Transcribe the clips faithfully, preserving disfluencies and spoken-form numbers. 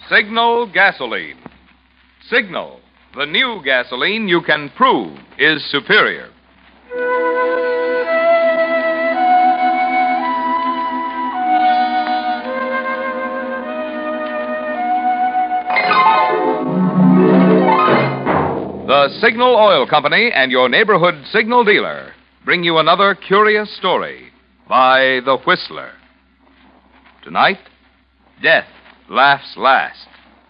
Signal gasoline. Signal, the new gasoline you can prove is superior. The Signal Oil Company and your neighborhood signal dealer bring you another curious story by The Whistler. Tonight, Death Laughs Last.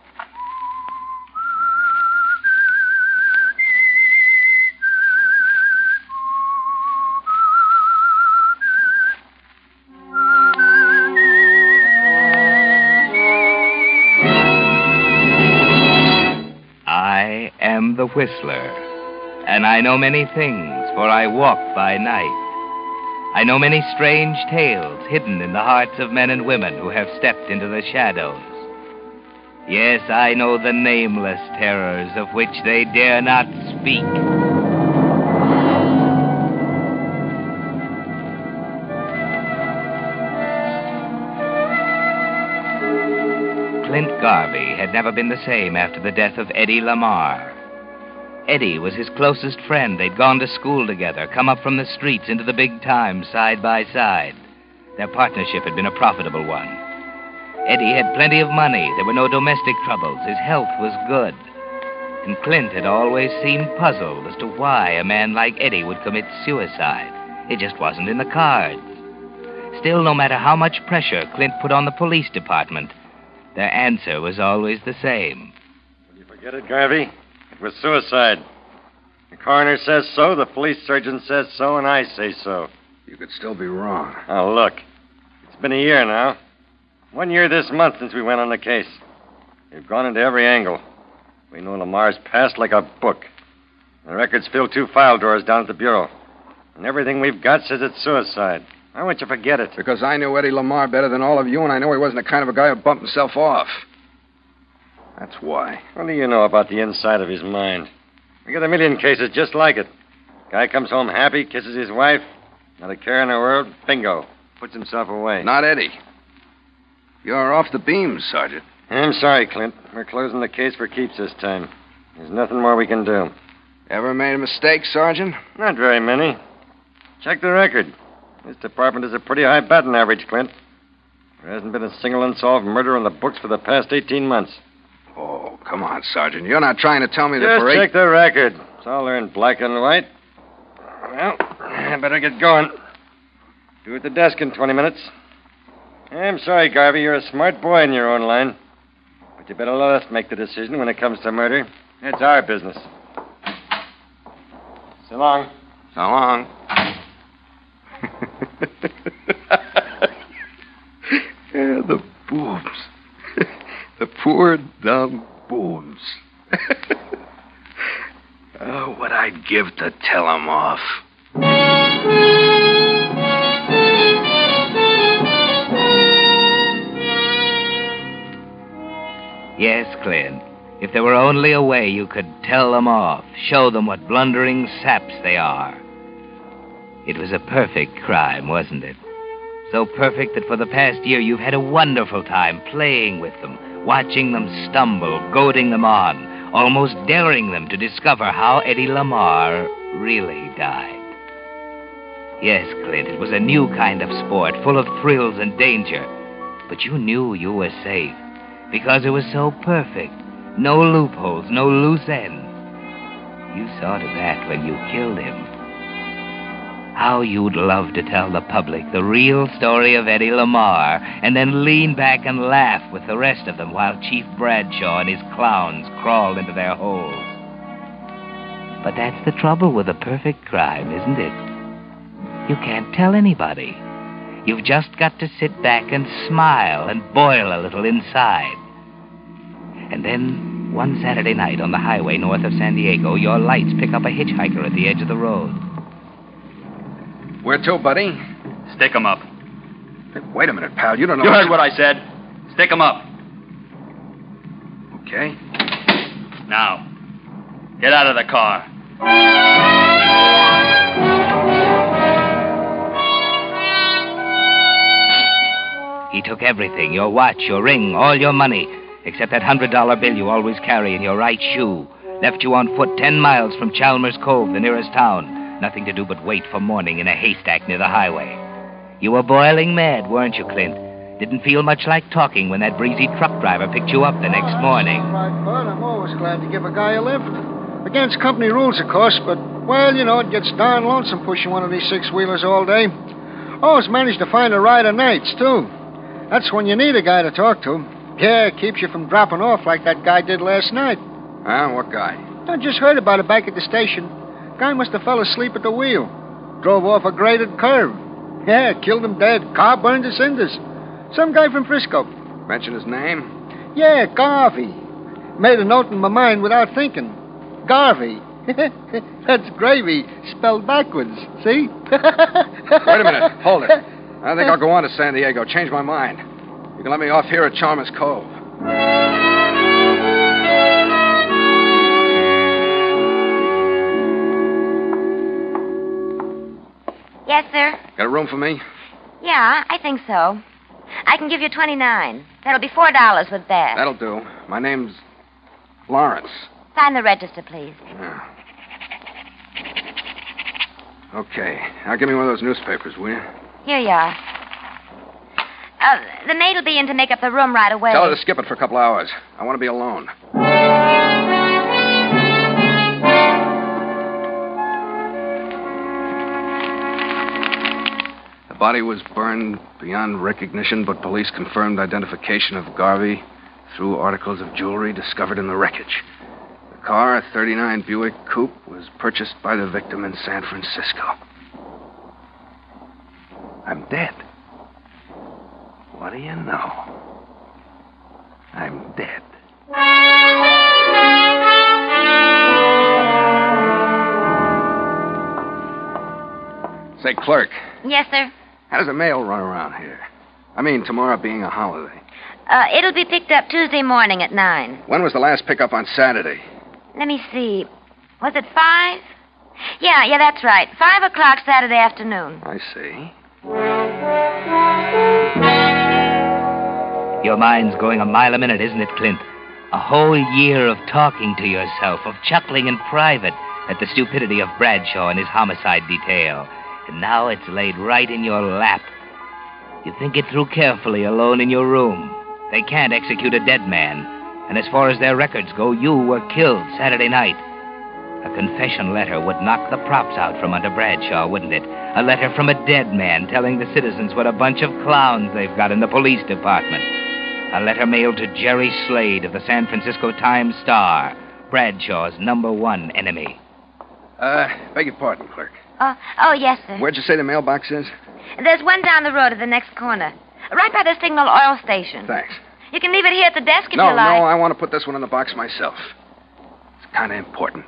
I am the Whistler, and I know many things, for I walk by night. I know many strange tales hidden in the hearts of men and women who have stepped into the shadows. Yes, I know the nameless terrors of which they dare not speak. Clint Garvey had never been the same after the death of Eddie Lamar. Eddie was his closest friend. They'd gone to school together, come up from the streets into the big time side by side. Their partnership had been a profitable one. Eddie had plenty of money. There were no domestic troubles. His health was good. And Clint had always seemed puzzled as to why a man like Eddie would commit suicide. It just wasn't in the cards. Still, no matter how much pressure Clint put on the police department, their answer was always the same. Did you forget it, Garvey? It was suicide. The coroner says so, the police surgeon says so, and I say so. You could still be wrong. Oh, look. It's been a year now. One year this month since we went on the case. We've gone into every angle. We know Lamar's past like a book. The records fill two file drawers down at the bureau. And everything we've got says it's suicide. Why won't you forget it? Because I knew Eddie Lamar better than all of you, and I know he wasn't the kind of a guy who'd bump himself off. That's why. What do you know about the inside of his mind? We got a million cases just like it. Guy comes home happy, kisses his wife, not a care in the world, bingo, puts himself away. Not Eddie. You're off the beam, Sergeant. I'm sorry, Clint. We're closing the case for keeps this time. There's nothing more we can do. Ever made a mistake, Sergeant? Not very many. Check the record. This department is a pretty high batting average, Clint. There hasn't been a single unsolved murder on the books for the past eighteen months. Oh, come on, Sergeant. You're not trying to tell me that Just for eight... check the record. It's all there in black and white. Well, I better get going. Due at the desk in twenty minutes. I'm sorry, Garvey. You're a smart boy in your own line. But you better let us make the decision when it comes to murder. It's our business. So long. So long. Yeah, the boobs. The poor, dumb boobs. Oh, what I'd give to tell them off. Yes, Clint. If there were only a way you could tell them off, show them what blundering saps they are. It was a perfect crime, wasn't it? So perfect that for the past year you've had a wonderful time playing with them, watching them stumble, goading them on, almost daring them to discover how Eddie Lamar really died. Yes, Clint, it was a new kind of sport, full of thrills and danger. But you knew you were safe, because it was so perfect. No loopholes, no loose ends. You saw to that when you killed him. How you'd love to tell the public the real story of Eddie Lamar and then lean back and laugh with the rest of them while Chief Bradshaw and his clowns crawled into their holes. But that's the trouble with a perfect crime, isn't it? You can't tell anybody. You've just got to sit back and smile and boil a little inside. And then, one Saturday night on the highway north of San Diego, your lights pick up a hitchhiker at the edge of the road. Where to, buddy? Stick 'em up. Hey, wait a minute, pal. You don't know... You heard what I said. Stick 'em up. Okay. Now, get out of the car. He took everything, your watch, your ring, all your money, except that hundred dollar bill you always carry in your right shoe. Left you on foot ten miles from Chalmers Cove, the nearest town. Nothing to do but wait for morning in a haystack near the highway. You were boiling mad, weren't you, Clint? Didn't feel much like talking when that breezy truck driver picked you up the next Oh, morning. Right, Bud. I'm always glad to give a guy a lift. Against company rules, of course, but, well, you know, it gets darn lonesome pushing one of these six-wheelers all day. Always manage to find a ride of nights, too. That's when you need a guy to talk to. Yeah, it keeps you from dropping off like that guy did last night. Huh? What guy? I just heard about it back at the station. Guy must have fell asleep at the wheel. Drove off a graded curve. Yeah, killed him dead. Car burned to cinders. Some guy from Frisco. Mention his name? Yeah, Garvey. Made a note in my mind without thinking. Garvey. That's gravy spelled backwards, see? Wait a minute. Hold it. I think I'll go on to San Diego. Change my mind. You can let me off here at Chalmers Cove. Yes, sir. Got a room for me? Yeah, I think so. I can give you twenty-nine. That'll be four dollars with that. That'll do. My name's Lawrence. Sign the register, please. Yeah. Okay. Now give me one of those newspapers, will you? Here you are. Uh, the maid will be in to make up the room right away. Tell her to skip it for a couple hours. I want to be alone. The body was burned beyond recognition, but police confirmed identification of Garvey through articles of jewelry discovered in the wreckage. The car, a thirty-nine Buick Coupe, was purchased by the victim in San Francisco. I'm dead. What do you know? I'm dead. Say, clerk, Yes, sir. how does the mail run around here? I mean, tomorrow being a holiday. Uh, it'll be picked up Tuesday morning at nine. When was the last pickup on Saturday? Let me see. Was it five? Yeah, yeah, that's right. Five o'clock Saturday afternoon. I see. Your mind's going a mile a minute, isn't it, Clint? A whole year of talking to yourself, of chuckling in private at the stupidity of Bradshaw and his homicide detail. And now it's laid right in your lap. You think it through carefully alone in your room. They can't execute a dead man. And as far as their records go, you were killed Saturday night. A confession letter would knock the props out from under Bradshaw, wouldn't it? A letter from a dead man telling the citizens what a bunch of clowns they've got in the police department. A letter mailed to Jerry Slade of the San Francisco Times-Star, Bradshaw's number one enemy. Uh, beg your pardon, clerk. Oh, oh, yes, sir. Where'd you say the mailbox is? There's one down the road at the next corner. Right by the Signal Oil Station. Thanks. You can leave it here at the desk if no, you like. no, I want to put this one in the box myself. It's kind of important.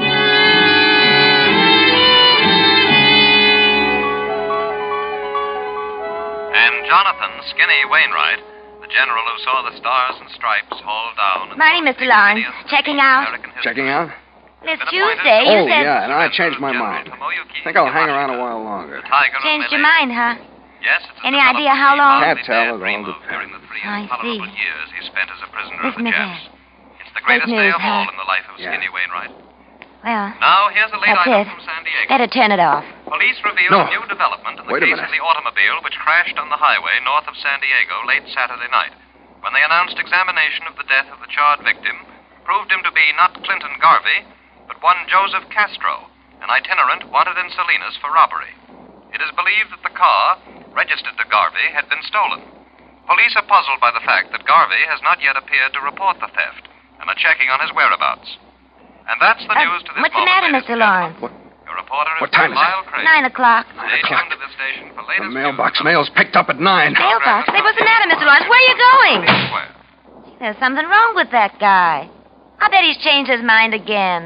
And Jonathan Skinny Wainwright, the general who saw the stars and stripes hauled down. Morning, Mister Lawrence. Checking out? Checking out? It's Tuesday. You Oh, said... yeah, and I changed my mind. Think I'll hang around a while longer. Changed your mind, huh? Yes, it's Any idea how long? Can't tell. It all depends. During the three I intolerable see. years he spent as a prisoner Isn't of the it Japs. that? It's the greatest Great day news, of all huh? in the life of Yeah. Skinny Wainwright. Well, Now, here's a late that's item it. from San Diego. Better turn it off. Police reveal No. a new development in the Wait a case minute. of the automobile which crashed on the highway north of San Diego late Saturday night, when they announced examination of the death of the charred victim proved him to be not Clinton Garvey, but one Joseph Castro, an itinerant wanted in Salinas for robbery. It is believed that the car, registered to Garvey, had been stolen. Police are puzzled by the fact that Garvey has not yet appeared to report the theft and are checking on his whereabouts. And that's the Uh, news to this what's the moment, matter, ladies Mister and gentlemen. Lawrence? What? Your reporter is What time is it? Lyle Craig. Nine o'clock. Stay o'clock. tuned to this station for The latest mailbox news. mail's picked up at nine. Mailbox? Say, what's the matter, Mister Lawrence? Where are you going? Square. There's something wrong with that guy. I bet he's changed his mind again.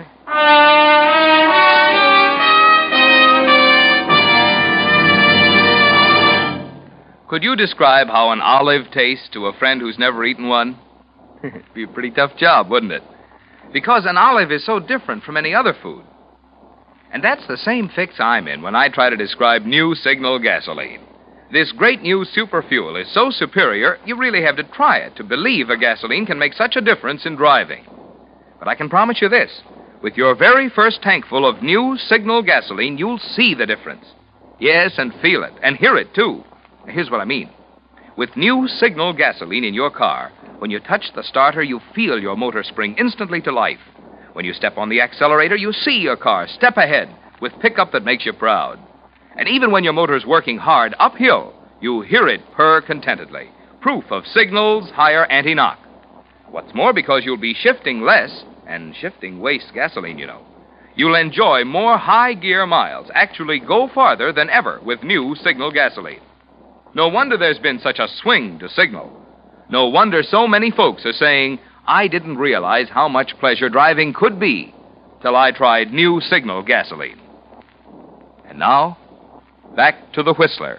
Could you describe how an olive tastes to a friend who's never eaten one? It'd be a pretty tough job, wouldn't it? Because an olive is so different from any other food. And that's the same fix I'm in when I try to describe new Signal gasoline. This great new super fuel is so superior, you really have to try it to believe a gasoline can make such a difference in driving. But I can promise you this. With your very first tankful of new Signal gasoline, you'll see the difference. Yes, and feel it, and hear it, too. Here's what I mean. With new Signal gasoline in your car, when you touch the starter, you feel your motor spring instantly to life. When you step on the accelerator, you see your car step ahead with pickup that makes you proud. And even when your motor's working hard uphill, you hear it purr contentedly. Proof of Signal's higher anti-knock. What's more, because you'll be shifting less, and shifting wastes gasoline, you know, you'll enjoy more high-gear miles, actually go farther than ever with new Signal gasoline. No wonder there's been such a swing to Signal. No wonder so many folks are saying, I didn't realize how much pleasure driving could be till I tried new Signal gasoline. And now, back to the Whistler.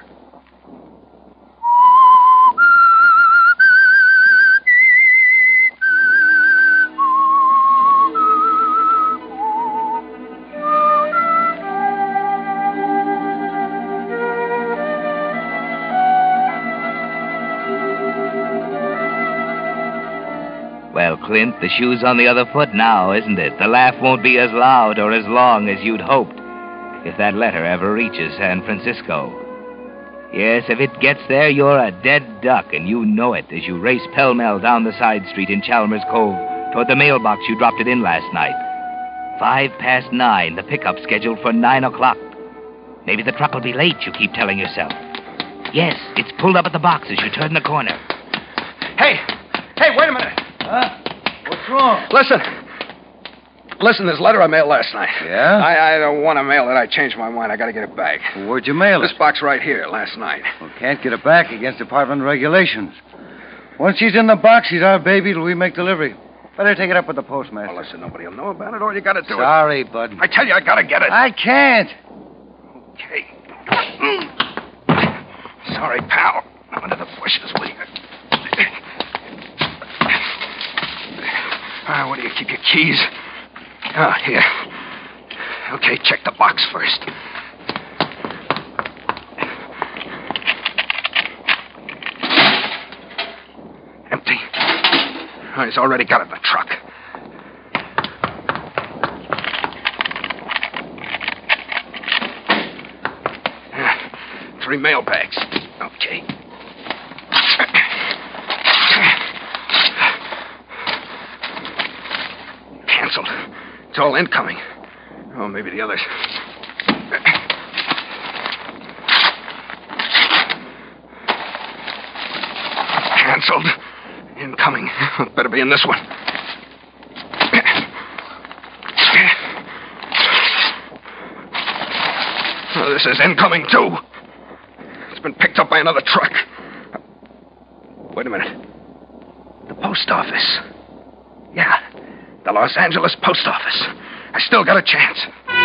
Well, Clint, the shoe's on the other foot now, isn't it? The laugh won't be as loud or as long as you'd hoped if that letter ever reaches San Francisco. Yes, if it gets there, you're a dead duck, and you know it as you race pell-mell down the side street in Chalmers Cove toward the mailbox you dropped it in last night. Five past nine, the pickup's scheduled for nine o'clock. Maybe the truck will be late, you keep telling yourself. Yes, it's pulled up at the box as you turn the corner. Hey! Hey, wait a minute! Huh? What's wrong? Listen. Listen, this letter I mailed last night. Yeah? I, I don't want to mail it. I changed my mind. I got to get it back. Well, where'd you mail it? This box right here, last night. Well, can't get it back against department regulations. Once she's in the box, she's our baby till we make delivery. Better take it up with the postmaster. Well, listen, nobody will know about it. All you got to do Sorry, is... bud. I tell you, I got to get it. I can't. Okay. Sorry, pal. I'm under the bushes, will you? Ah, where do you keep your keys? Oh, here. Okay, check the box first. Empty. Oh, he's already got it in the truck. Yeah, three mail bags. Okay. Canceled. It's all incoming. Oh, maybe the others. Canceled. Incoming. Better be in this one. Oh, this is incoming, too. It's been picked up by another truck. Wait a minute. The post office. Yeah. The Los Angeles post office. I still got a chance.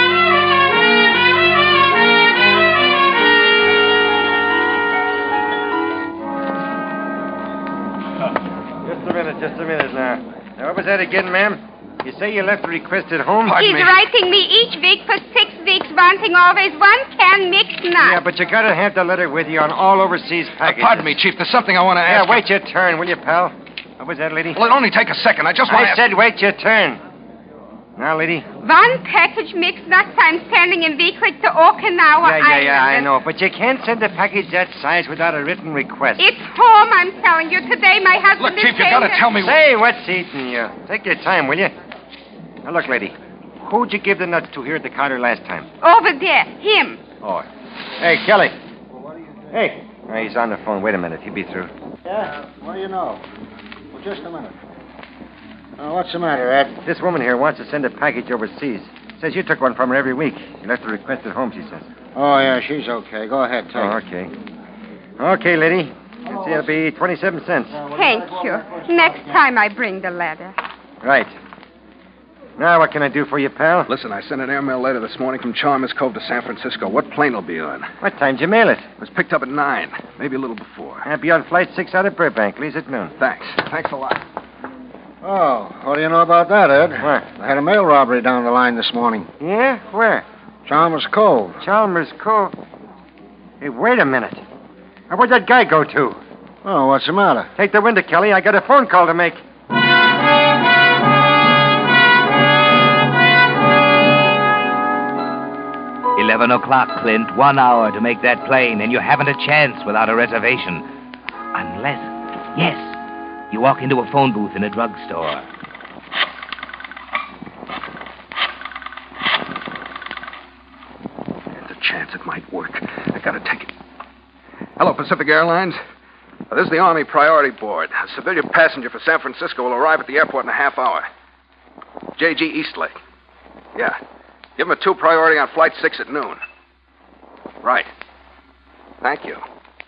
Just a minute, just a minute now. Now, what was that again, ma'am? You say you left a request at home? Pardon He's me. writing me each week for six weeks, wanting always one can mixed Yeah, nuts. but you gotta have the letter with you on all overseas Uh, packages. pardon me, Chief. There's something I want to Yeah, ask. wait your turn, will you, pal? What was that, lady? Well, it'll only take a second. I just want I to... said wait your turn. Now, lady. One package mixed nuts I'm sending in weekly to Okinawa Yeah, yeah, Island. yeah, I know. But you can't send a package that size without a written request. It's home, I'm telling you. Today my husband Look, is Chief, you saying got to that- tell me... Say, what's eating you? Take your time, will you? Now, look, lady. Who'd you give the nuts to here at the counter last time? Over there, him. Oh. Hey, Kelly. Hey. Oh, he's on the phone. Wait a minute. He'll be through. Yeah? What do you know? Well, just a minute. Uh, what's the matter, Ed? This woman here wants to send a package overseas. Says you took one from her every week. You left a request at home, she says. Oh, yeah, she's okay. Go ahead, take Oh, it. okay. Okay, lady. Let's see, it'll be twenty-seven cents. Thank you. Next time I bring the letter. Right. Now, what can I do for you, pal? Listen, I sent an airmail letter this morning from Chalmers Cove to San Francisco. What plane will be on? What time'd you mail it? It was picked up at nine, maybe a little before. I'll be on flight six out of Burbank. Leaves at noon. Thanks. Thanks a lot. Oh, what do you know about that, Ed? What? I had a mail robbery down the line this morning. Yeah? Where? Chalmers Cove. Chalmers Cove. Hey, wait a minute. And where'd that guy go to? Oh, what's the matter? Take the window, Kelly. I got a phone call to make. Eleven o'clock, Clint. One hour to make that plane, and you haven't a chance without a reservation. Unless, yes, you walk into a phone booth in a drugstore. There's a chance it might work. I gotta take it. Hello, Pacific Airlines. Uh, This is the Army Priority Board. A civilian passenger for San Francisco will arrive at the airport in a half hour. J G Eastlake. Yeah. Give him a two priority on Flight six at noon. Right. Thank you.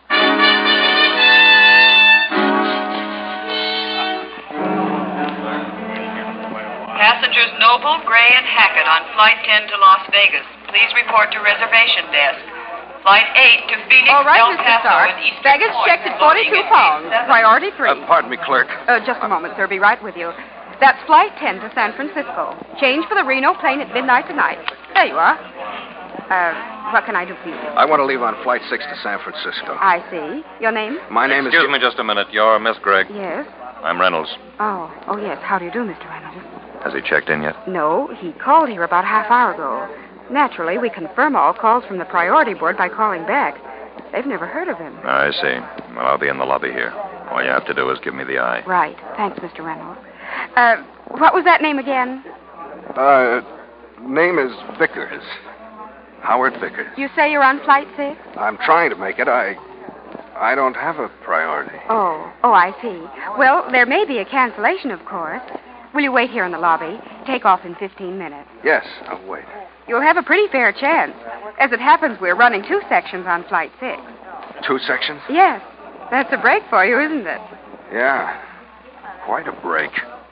Passengers Noble, Gray, and Hackett on Flight ten to Las Vegas. Please report to reservation desk. Flight eight to Phoenix, All right, El Mister Paso, Stark. and Eastern Baggage Point. checked at forty-two Loading pounds. at Priority three. Uh, pardon me, clerk. Uh, just a moment, sir. Be right with you. That's Flight ten to San Francisco. Change for the Reno plane at midnight tonight. There you are. Uh, what can I do for you? I want to leave on Flight six to San Francisco. I see. Your name? My name Excuse is... me just a minute. You're Miss Gregg. Yes. I'm Reynolds. Oh, oh yes. How do you do, Mister Reynolds? Has he checked in yet? No, he called here about half hour ago. Naturally, we confirm all calls from the priority board by calling back. They've never heard of him. I see. Well, I'll be in the lobby here. All you have to do is give me the eye. Right. Thanks, Mister Reynolds. Uh, what was that name again? Uh, name is Vickers. Howard Vickers. You say you're on Flight six? I'm trying to make it. I... I don't have a priority. Oh, oh, I see. Well, there may be a cancellation, of course. Will you wait here in the lobby? Take off in fifteen minutes. Yes, I'll wait. You'll have a pretty fair chance. As it happens, we're running two sections on Flight six. Two sections? Yes. That's a break for you, isn't it? Yeah. Quite a break.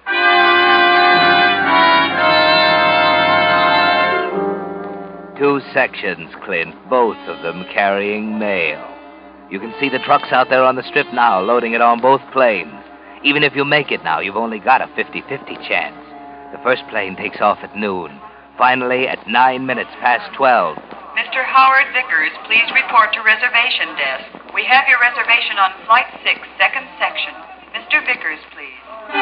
Two sections, Clint, both of them carrying mail. You can see the trucks out there on the strip now, loading it on both planes. Even if you make it now, you've only got a fifty-fifty chance. The first plane takes off at noon. Finally, at nine minutes past twelve. Mister Howard Vickers, please report to reservation desk. We have your reservation on Flight six, second section. Mister Vickers, please.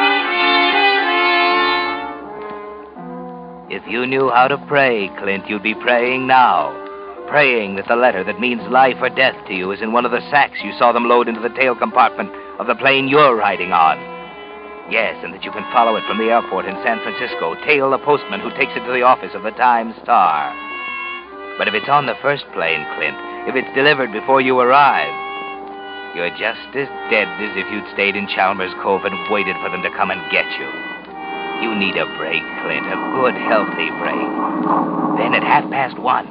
If you knew how to pray, Clint, you'd be praying now. Praying that the letter that means life or death to you is in one of the sacks you saw them load into the tail compartment of the plane you're riding on. Yes, and that you can follow it from the airport in San Francisco, tail the postman who takes it to the office of the Times-Star. But if it's on the first plane, Clint, if it's delivered before you arrive, you're just as dead as if you'd stayed in Chalmers Cove and waited for them to come and get you. You need a break, Clint, a good, healthy break. Then at half past one.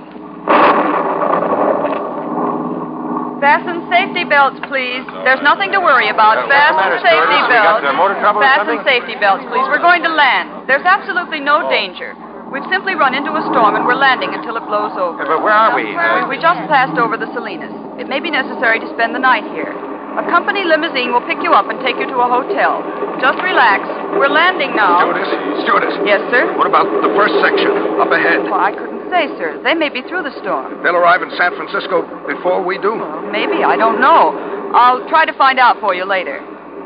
Fasten safety belts, please. There's nothing to worry about. Uh, what's the Fasten matter, safety stewardess? We belts. got, uh, motor trouble or Fasten something? safety belts, please. We're going to land. There's absolutely no danger. We've simply run into a storm and we're landing until it blows over. Uh, but where are we? Uh, we? We just passed over the Salinas. It may be necessary to spend the night here. A company limousine will pick you up and take you to a hotel. Just relax. We're landing now. Stewardess, stewardess. Yes, sir? What about the first section, up ahead? Well, I couldn't say, sir. They may be through the storm. They'll arrive in San Francisco before we do. Well, maybe. I don't know. I'll try to find out for you later.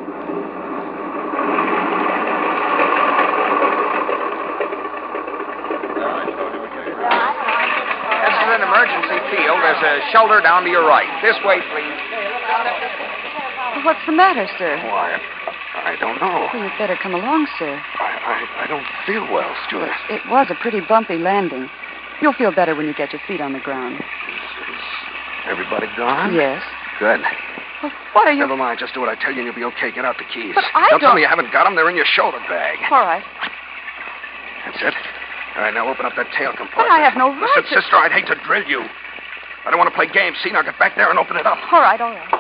This is an emergency field. There's a shelter down to your right. This way, please. What's the matter, sir? Why, I don't know. Well, you'd better come along, sir. I, I, I don't feel well, stewardess. It was a pretty bumpy landing. You'll feel better when you get your feet on the ground. Is everybody gone? Yes. Good. Well, what are you... Never mind. Just do what I tell you and you'll be okay. Get out the keys. But I don't... tell don't- me you haven't got them. They're in your shoulder bag. All right. That's it. All right, now open up that tail compartment. But I have no right Listen, to- sister, I'd hate to drill you. I don't want to play games. See, now get back there and open it up. All right, all right.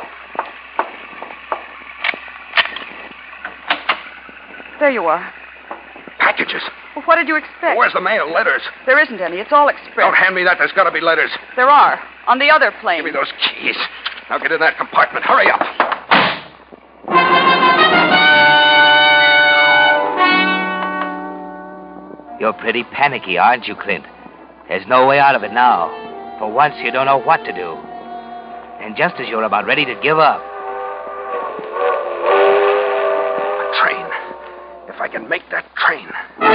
There you are. Packages. Well, what did you expect? Where's the mail? Letters. There isn't any. It's all express. Don't hand me that. There's got to be letters. There are. On the other plane. Give me those keys. Now get in that compartment. Hurry up. You're pretty panicky, aren't you, Clint? There's no way out of it now. For once, you don't know what to do. And just as you're about ready to give up. A train. If I can make that train.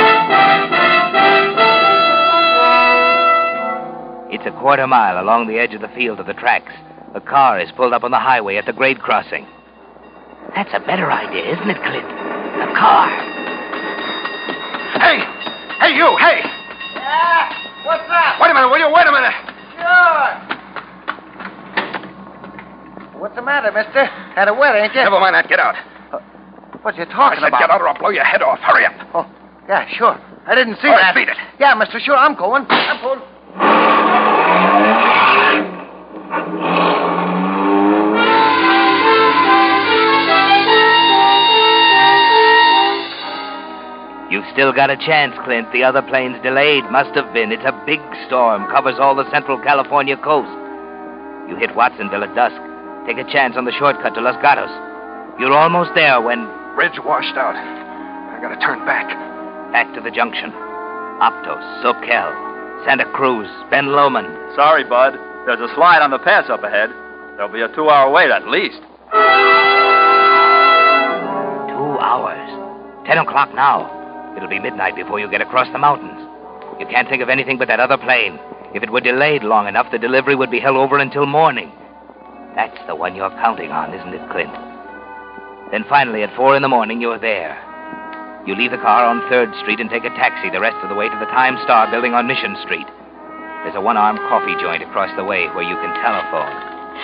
It's a quarter mile along the edge of the field to the tracks. A car is pulled up on the highway at the grade crossing. That's a better idea, isn't it, Clint? A car. Hey! Hey, you! Hey! Yeah? What's up? Wait a minute, will you? Wait a minute! Sure. What's the matter, mister? Had a wet, ain't you? Never mind that. Get out. Uh, what you talking I said about? get out or I'll blow your head off. Hurry up. Oh, yeah, sure. I didn't see All right, that. beat it. Yeah, mister, sure, I'm going. I'm pulling. You've still got a chance, Clint. The other plane's delayed. Must have been. It's a big storm. Covers all the central California coast. You hit Watsonville at dusk. Take a chance on the shortcut to Los Gatos. You're almost there when... Bridge washed out. I gotta turn back. Back to the junction. Optos, Soquel, Santa Cruz, Ben Lomond. Sorry, Bud. There's a slide on the pass up ahead. There'll be a two-hour wait at least. Two hours. Ten o'clock now. It'll be midnight before you get across the mountains. You can't think of anything but that other plane. If it were delayed long enough, the delivery would be held over until morning. That's the one you're counting on, isn't it, Clint? Then finally, at four in the morning, you're there. You leave the car on third Street and take a taxi the rest of the way to the Time Star building on Mission Street. There's a one-armed coffee joint across the way where you can telephone.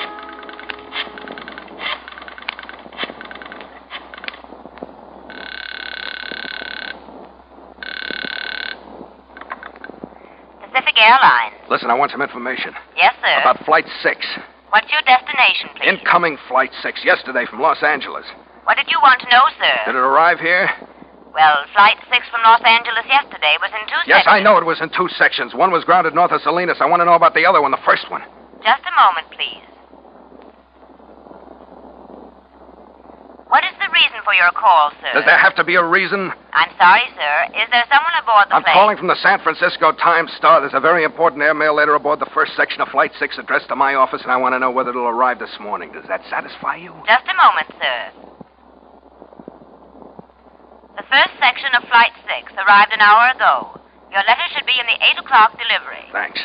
Pacific Airlines. Listen, I want some information. Yes, sir. About Flight six. What's your destination, please? Incoming Flight six, yesterday from Los Angeles. What did you want to know, sir? Did it arrive here? Well, Flight six from Los Angeles yesterday was in two Yes, sections. I know it was in two sections. One was grounded north of Salinas. I want to know about the other one, the first one. Just a moment, please. What is the reason for your call, sir? Does there have to be a reason? I'm sorry, sir. Is there someone aboard the I'm plane? calling from the San Francisco Times Star. There's a very important airmail letter aboard the first section of Flight six addressed to my office, and I want to know whether it'll arrive this morning. Does that satisfy you? Just a moment, sir. The first section of Flight six arrived an hour ago. Your letter should be in the eight o'clock delivery. Thanks.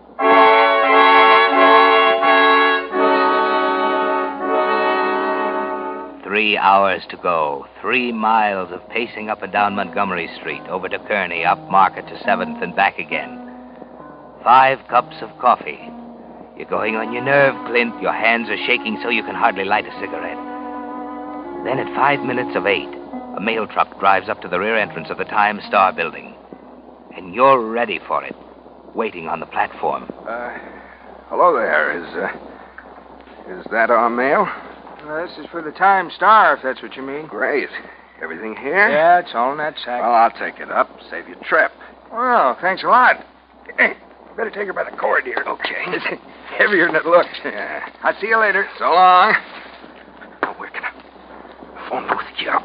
Three hours to go. Three miles of pacing up and down Montgomery Street, over to Kearny, up Market to seventh, and back again. Five cups of coffee. You're going on your nerve, Clint. Your hands are shaking so you can hardly light a cigarette. Then at five minutes of eight, a mail truck drives up to the rear entrance of the Time Star building. And you're ready for it, waiting on the platform. Uh, hello there. Is, uh, is that our mail? Uh, this is for the Time Star, if that's what you mean. Great. Everything here? Yeah, it's all in that sack. Well, I'll take it up. Save you a trip. Well, thanks a lot. Hey, better take her by the cord here. Okay. It's heavier than it looks. Yeah. I'll see you later. So long. Oh, where can I... Phone booth. Yeah.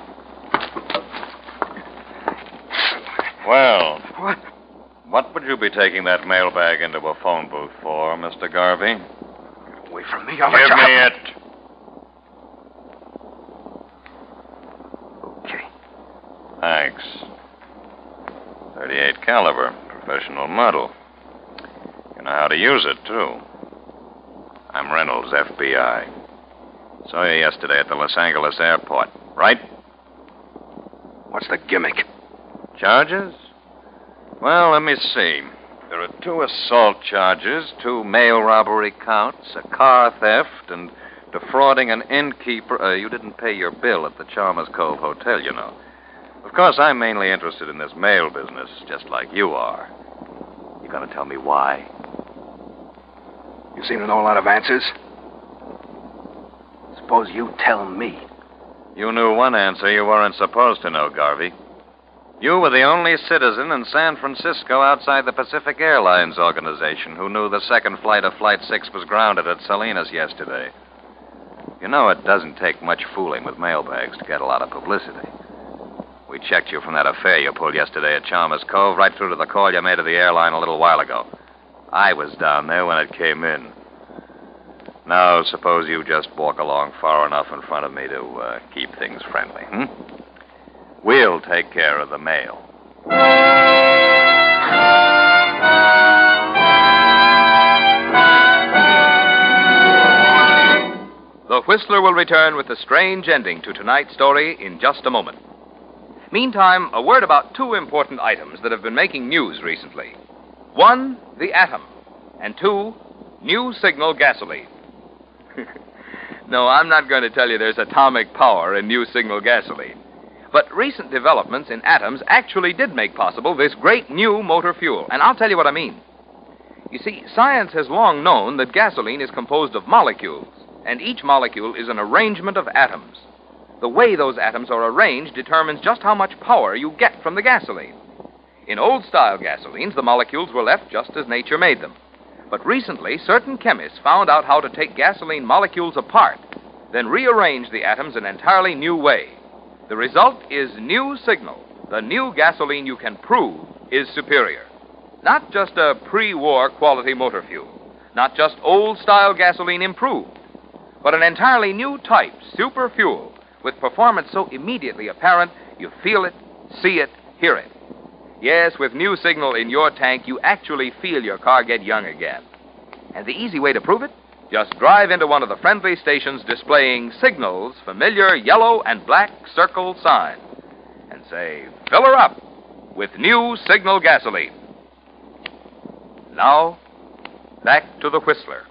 Well. What? What would you be taking that mailbag into a phone booth for, Mister Garvey? Get away from me. I'll Give let you me have... it. Okay. Thanks. thirty-eight caliber, professional model. You know how to use it, too. I'm Reynolds, F B I. Saw you yesterday at the Los Angeles airport, right? What's the gimmick? Charges? Well, let me see. There are two assault charges, two mail robbery counts, a car theft, and defrauding an innkeeper. Uh, you didn't pay your bill at the Chalmers Cove Hotel, you know. Of course, I'm mainly interested in this mail business, just like you are. You gonna tell me why? You seem to know a lot of answers. Suppose you tell me. You knew one answer you weren't supposed to know, Garvey. You were the only citizen in San Francisco outside the Pacific Airlines organization who knew the second flight of Flight six was grounded at Salinas yesterday. You know, it doesn't take much fooling with mailbags to get a lot of publicity. We checked you from that affair you pulled yesterday at Chalmers Cove right through to the call you made to the airline a little while ago. I was down there when it came in. Now, suppose you just walk along far enough in front of me to uh, keep things friendly, hmm? We'll take care of the mail. The Whistler will return with the strange ending to tonight's story in just a moment. Meantime, a word about two important items that have been making news recently. One, the atom, and two, new signal gasoline. No, I'm not going to tell you there's atomic power in new signal gasoline. But recent developments in atoms actually did make possible this great new motor fuel, and I'll tell you what I mean. You see, science has long known that gasoline is composed of molecules, and each molecule is an arrangement of atoms. The way those atoms are arranged determines just how much power you get from the gasoline. In old-style gasolines, the molecules were left just as nature made them. But recently, certain chemists found out how to take gasoline molecules apart, then rearrange the atoms in an entirely new way. The result is new signal, the new gasoline you can prove is superior. Not just a pre-war quality motor fuel, not just old-style gasoline improved, but an entirely new type, super fuel, with performance so immediately apparent you feel it, see it, hear it. Yes, with new signal in your tank, you actually feel your car get young again. And the easy way to prove it? Just drive into one of the friendly stations displaying Signal's familiar yellow and black circle sign and say, fill her up with new Signal gasoline. Now, back to the Whistler.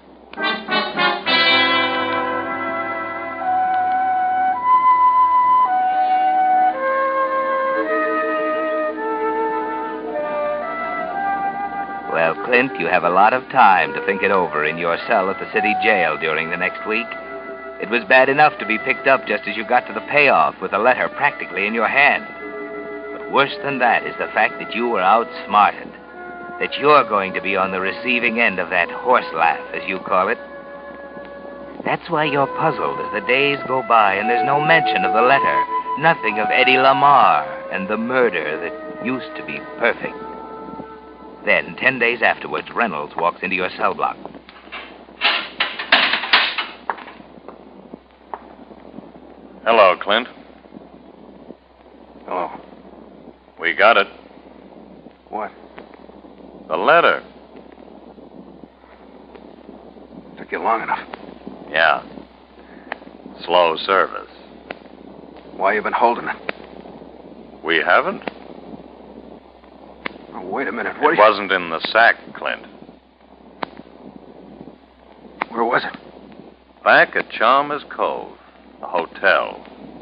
Well, Clint, you have a lot of time to think it over in your cell at the city jail during the next week. It was bad enough to be picked up just as you got to the payoff with a letter practically in your hand. But worse than that is the fact that you were outsmarted. That you're going to be on the receiving end of that horse laugh, as you call it. That's why you're puzzled as the days go by and there's no mention of the letter. Nothing of Eddie Lamar and the murder that used to be perfect. Then, ten days afterwards, Reynolds walks into your cell block. Hello, Clint. Oh. We got it. What? The letter. Took you long enough. Yeah. Slow service. Why you been holding it? We haven't? Oh, wait a minute. What It you... wasn't in the sack, Clint. Where was it? Back at Chalmers Cove, the hotel.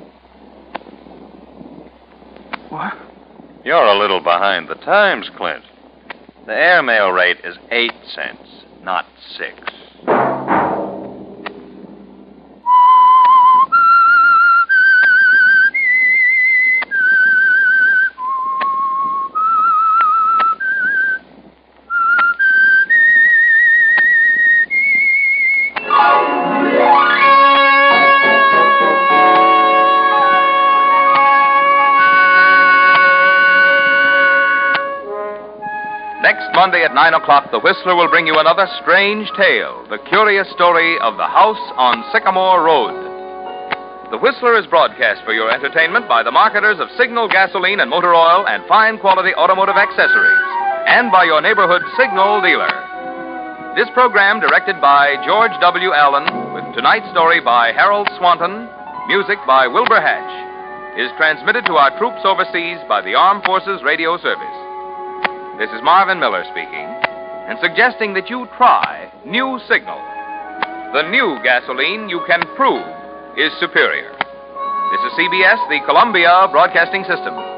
What? You're a little behind the times, Clint. The airmail rate is eight cents, not six. Next Monday at nine o'clock, the Whistler will bring you another strange tale, the curious story of the house on Sycamore Road. The Whistler is broadcast for your entertainment by the marketers of Signal gasoline and motor oil and fine quality automotive accessories, and by your neighborhood Signal dealer. This program, directed by George W. Allen, with tonight's story by Harold Swanton, music by Wilbur Hatch, is transmitted to our troops overseas by the Armed Forces Radio Service. This is Marvin Miller speaking, and suggesting that you try New Signal. The new gasoline you can prove is superior. This is C B S, the Columbia Broadcasting System.